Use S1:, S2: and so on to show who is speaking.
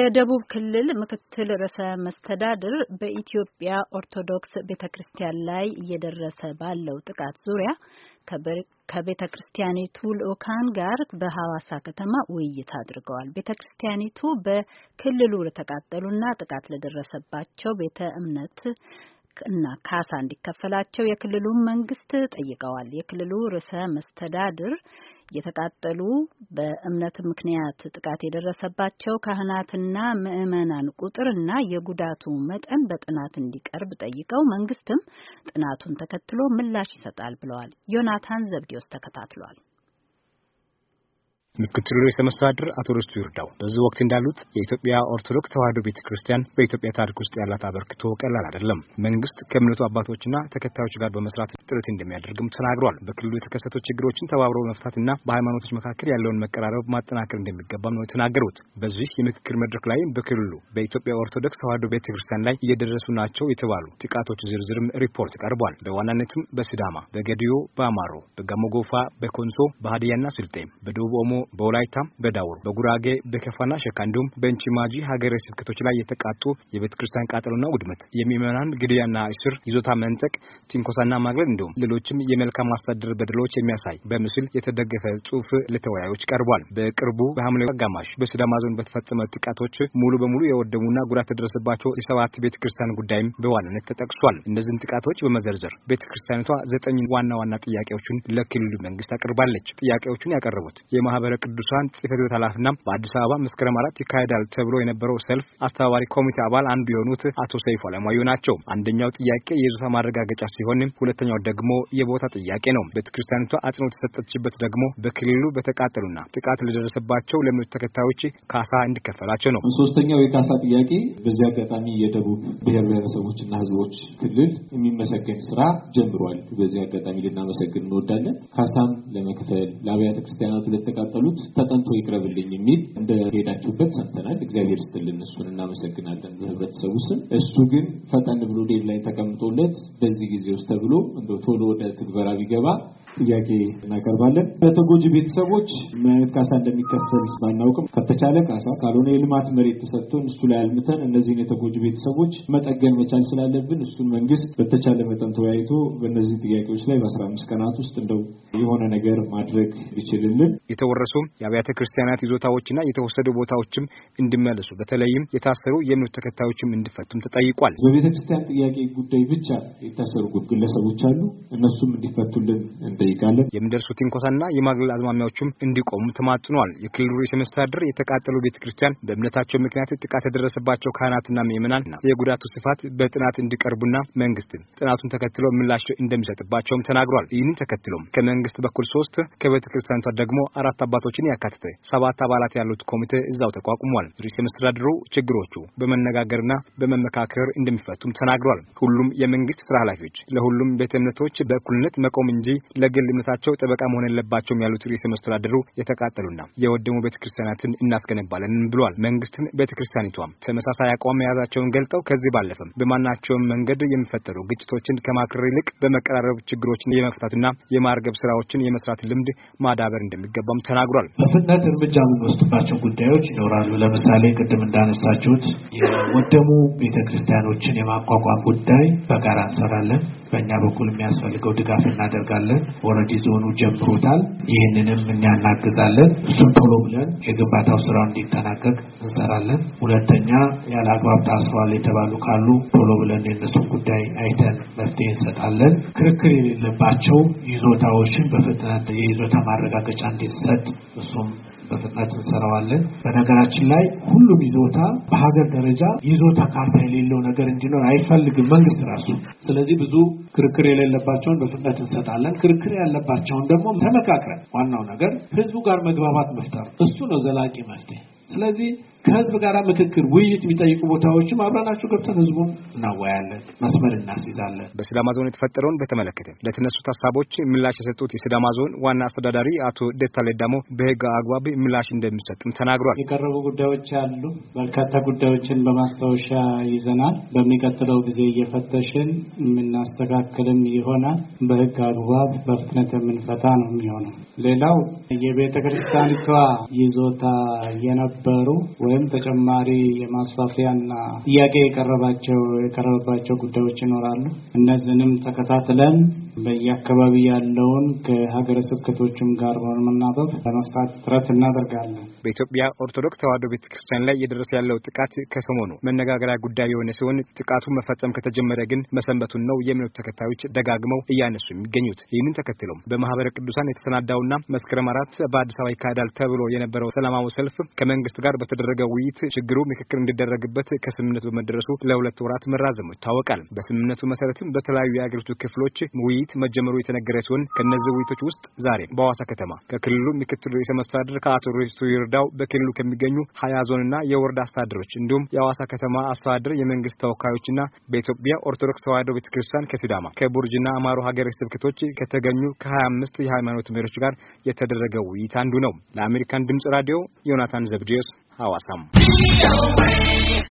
S1: የደቡብ ክልል ምክትል ርዕሰ መስተዳድር በኢትዮጵያ ኦርቶዶክስ ቤተክርስቲያን ላይ እየደረሰ ባለው ጥቃት ዙሪያ ከቤተክርስቲያኒቱ ልኡካን ጋር በሐዋሳ ከተማ ውይይት አድርገዋል። ቤተክርስቲያኒቱ በክልሉ ለተቃጠሉና ጥቃት ለደረሰባቸው ቤተ እምነት እና ካሳ እንዲከፈላቸው የክልሉ መንግስት ጠይቀዋል። የክልሉ ርዕሰ መስተዳድር የተቃጠሉ በእምነት ምክንያት ጥቃት የደረሰባቸው ካህናትና ምዕመናን ቁጥርና የጉዳቱ መጠን በጥናት እንዲቀርብ ጠይቀው መንግስትም ጥናቱን ተከትሎ ምላሽ ይሰጣል ብለዋል። ዮናታን ዘብዲዮስ ተከታትሏል።
S2: ምክትል ርዕሰ መስተዳድር አቶ ርስቱ ይርዳው በዚህ ወቅት እንዳሉት የኢትዮጵያ ኦርቶዶክስ ተዋሕዶ ቤተክርስቲያን በኢትዮጵያ ታሪክ ውስጥ ያላት አበርክቶ ቀላል አይደለም። መንግስት ከእምነቱ አባቶችና ተከታዮች ጋር በመስራት ጥረት እንደሚያደርግም ተናግሯል። በክልሉ የተከሰቱ ችግሮችን ተባብሮ መፍታትና በሃይማኖቶች መካከል ያለውን መቀራረብ ማጠናከር እንደሚገባም ነው የተናገሩት። በዚህ የምክክር መድረክ ላይ በክልሉ በኢትዮጵያ ኦርቶዶክስ ተዋሕዶ ቤተክርስቲያን ላይ እየደረሱ ናቸው የተባሉ ጥቃቶች ዝርዝርም ሪፖርት ቀርቧል። በዋናነትም በሲዳማ፣ በገዲዮ፣ በአማሮ፣ በጋሞጎፋ፣ በኮንሶ፣ በሃዲያና ስልጤ፣ በደቡብ ኦሞ፣ በወላይታ፣ በዳውሮ፣ በጉራጌ፣ በከፋና ሸካ እንዲሁም በእንቺማጂ ሀገረ ስብከቶች ላይ የተቃጡ የቤተክርስቲያን ቃጠሎና ውድመት፣ የሚመናን ግድያና እስር፣ ይዞታ መንጠቅ፣ ትንኮሳና ማግለል እንዲሁም ሌሎችም የመልካም ማስተዳደር በደሎች የሚያሳይ በምስል የተደገፈ ጽሑፍ ለተወያዮች ቀርቧል። በቅርቡ በሐምሌ አጋማሽ በሲዳማ ዞን በተፈጸመ ጥቃቶች ሙሉ በሙሉ የወደሙና ጉዳት የደረሰባቸው የሰባት ቤተክርስቲያን ጉዳይም በዋናነት ተጠቅሷል። እነዚህን ጥቃቶች በመዘርዘር ቤተክርስቲያኒቷ 9 ዋና ዋና ጥያቄዎችን ለክልሉ መንግስት አቅርባለች። ጥያቄዎቹን ያቀረቡት የማህበረ ቅዱሳን ጽሕፈት ቤት ኃላፊና በአዲስ አበባ መስከረም 4 ይካሄዳል ተብሎ የነበረው ሰልፍ አስተባባሪ ኮሚቴ አባል አንዱ የሆኑት አቶ ሰይፉ አለማዩ ናቸው። አንደኛው ጥያቄ የይዞታ ማረጋገጫ ሲሆን ሁለተኛው ደግሞ የቦታ ጥያቄ ነው። ቤተክርስቲያኒቷ አጽንኦት የተሰጠችበት ደግሞ በክልሉ በተቃጠሉና ጥቃት ለደረሰባቸው ለእምነቱ ተከታዮች ካሳ እንዲከፈላቸው ነው።
S3: ሶስተኛው የካሳ ጥያቄ በዚህ አጋጣሚ የደቡብ ብሔር ብሔረሰቦችና ሕዝቦች ክልል የሚመሰገን ስራ ጀምሯል። በዚህ አጋጣሚ ልናመሰግን እንወዳለን። ካሳም ለመክፈል ለአብያተ ክርስቲያናቱ ለተቃጠሉት ተጠንቶ ይቅረብልኝ የሚል እንደሄዳችሁበት ሰምተናል። እግዚአብሔር ይስጥልን፣ እሱን እናመሰግናለን በህብረተሰቡ ስም። እሱ ግን ፈጠን ብሎ ዴድላይን ተቀምጦለት በዚህ ጊዜ ውስጥ ተብሎ እንደው ቶሎ ወደ ትግበራ ቢገባ ጥያቄ እናቀርባለን። ለተጎጂ ቤተሰቦች ምን አይነት ካሳ እንደሚከፈል ባናውቅም ከተቻለ ካሳ ካልሆነ የልማት መሬት ተሰጥቶን እሱ ላይ አልምተን እነዚህን የተጎጂ ቤተሰቦች መጠገን መቻል ስላለብን እሱን መንግስት በተቻለ መጠን ተወያይቶ በእነዚህ ጥያቄዎች ላይ በ15 ቀናት ውስጥ እንደው የሆነ ነገር ማድረግ ይችልልን።
S2: የተወረሱ የአብያተ ክርስቲያናት ይዞታዎችና የተወሰዱ ቦታዎችም እንዲመለሱ በተለይም የታሰሩ የእምነቱ ተከታዮችም እንዲፈቱም ተጠይቋል።
S3: በቤተ ክርስቲያን ጥያቄ ጉዳይ ብቻ የታሰሩ ግለሰቦች አሉ። እነሱም እንዲፈቱልን እንጠይቃለን።
S2: የሚደርሱ ትንኮሳና የማግለል አዝማሚያዎችም እንዲቆሙ ተማጽኗል። የክልሉ ርዕሰ መስተዳድር የተቃጠሉ ቤተክርስቲያን በእምነታቸው ምክንያት ጥቃት የደረሰባቸው ካህናትና ምዕመናን የጉዳቱ ስፋት በጥናት እንዲቀርቡና መንግስት ጥናቱን ተከትሎ ምላሽ እንደሚሰጥባቸውም ተናግሯል። ይህንን ተከትሎም ከመንግስት በኩል 3 ከቤተክርስቲያኗ ደግሞ 4 አባቶችን ያካተተ 7 አባላት ያሉት ኮሚቴ እዛው ተቋቁሟል። ርዕሰ መስተዳድሩ ችግሮቹ በመነጋገርና በመመካከር እንደሚፈቱም ተናግሯል። ሁሉም የመንግስት ስራ ኃላፊዎች ለሁሉም ቤተ እምነቶች በእኩልነት መቆም እንጂ ለግል እምነታቸው ጠበቃ መሆን የለባቸውም ያሉት ርዕሰ መስተዳድሩ የተቃጠሉና የወደሙ ቤተክርስቲያናትን እናስገነባለን ብለዋል። መንግስትም ቤተክርስቲያኒቷም ተመሳሳይ አቋም መያዛቸውን ገልጠው ከዚህ ባለፈም በማናቸውም መንገድ የሚፈጠሩ ግጭቶችን ከማክረር ይልቅ በመቀራረብ ችግሮችን የመፍታትና የማርገብ ስራዎችን የመስራት ልምድ ማዳበር እንደሚገባም ተናግሯል።
S4: በፍጥነት እርምጃ የምንወስድባቸው ጉዳዮች ይኖራሉ። ለምሳሌ ቅድም እንዳነሳችሁት የወደሙ ቤተክርስቲያኖችን የማቋቋም ጉዳይ በጋራ እንሰራለን። በእኛ በኩል የሚያስፈልገው ድጋፍ እናደርጋለን። ወረዲ ዞኑ ጀምሮታል። ይህንንም እናግዛለን። እሱም ቶሎ ብለን የግንባታው ስራው እንዲጠናቀቅ እንሰራለን። ሁለተኛ ያለ አግባብ ታስሯል የተባሉ ካሉ ቶሎ ብለን የነሱን ጉዳይ አይተን መፍትሄ እንሰጣለን። ክርክር የሌለባቸው ይዞታዎችን በፍጥነት የይዞታ ማረጋገጫ እንዲሰጥ እሱም በፍጥነት እንሰራዋለን። በነገራችን ላይ ሁሉም ይዞታ በሀገር ደረጃ ይዞታ ካርታ የሌለው ነገር እንዲኖር አይፈልግም መንግስት ራሱ። ስለዚህ ብዙ ክርክር የሌለባቸውን በፍጥነት እንሰጣለን። ክርክር ያለባቸውን ደግሞ ተመካክረን ዋናው ነገር ህዝቡ ጋር መግባባት መፍጠር እሱ ነው ዘላቂ መፍትሄ። ስለዚህ ከህዝብ ጋር ምክክር ውይይት የሚጠይቁ ቦታዎችም አብረናቸው ገብተን ህዝቡን እናወያለን፣ መስመር እናስይዛለን።
S2: በሲዳማ ዞን የተፈጠረውን በተመለከተ ለተነሱት ሀሳቦች ምላሽ የሰጡት የሲዳማ ዞን ዋና አስተዳዳሪ አቶ ደስታ ሌዳሞ በህግ አግባብ ምላሽ እንደሚሰጥም ተናግሯል።
S5: የቀረቡ ጉዳዮች አሉ። በርካታ ጉዳዮችን በማስታወሻ ይዘናል። በሚቀጥለው ጊዜ እየፈተሽን የምናስተካክልም ይሆናል። በህግ አግባብ በፍጥነት የምንፈታ ነው የሚሆነው። ሌላው የቤተክርስቲያኒቷ ይዞታ የነበሩ ወይም ተጨማሪ የማስፋፊያና ጥያቄ የቀረበባቸው ጉዳዮች ይኖራሉ። እነዚህንም ተከታትለን በየአካባቢ ያለውን ከሀገረ ስብከቶችም ጋር በመናበብ ለመፍታት ጥረት እናደርጋለን።
S2: በኢትዮጵያ ኦርቶዶክስ ተዋሕዶ ቤተክርስቲያን ላይ እየደረሰ ያለው ጥቃት ከሰሞኑ መነጋገሪያ ጉዳይ የሆነ ሲሆን ጥቃቱ መፈጸም ከተጀመረ ግን መሰንበቱን ነው የእምነቱ ተከታዮች ደጋግመው እያነሱ የሚገኙት። ይህንን ተከትሎም በማህበረ ቅዱሳን የተሰናዳውና መስከረም 4 በአዲስ አበባ ይካሄዳል ተብሎ የነበረው ሰላማዊ ሰልፍ ከመንግስት ጋር በተደረገ ውይይት ችግሩ ምክክር እንዲደረግበት ከስምምነት በመድረሱ ለ2 ወራት መራዘሙ ይታወቃል። በስምምነቱ መሰረትም በተለያዩ የአገሪቱ ክፍሎች ውይይት መጀመሩ የተነገረ ሲሆን ከነዚህ ውይይቶች ውስጥ ዛሬ በሐዋሳ ከተማ ከክልሉ ምክትል ርዕሰ መስተዳድር ከአቶ ርስቱ ይርዳው በክልሉ ከሚገኙ 20 ዞንና የወረዳ አስተዳደሮች እንዲሁም የሐዋሳ ከተማ አስተዳደር የመንግስት ተወካዮችና በኢትዮጵያ ኦርቶዶክስ ተዋሕዶ ቤተክርስቲያን ከሲዳማ ከቡርጅና አማሮ ሀገረ ስብከቶች ከተገኙ ከ25 የሃይማኖት መሪዎች ጋር የተደረገው ውይይት አንዱ ነው። ለአሜሪካን ድምጽ ራዲዮ ዮናታን ዘብዲዮስ ሐዋሳም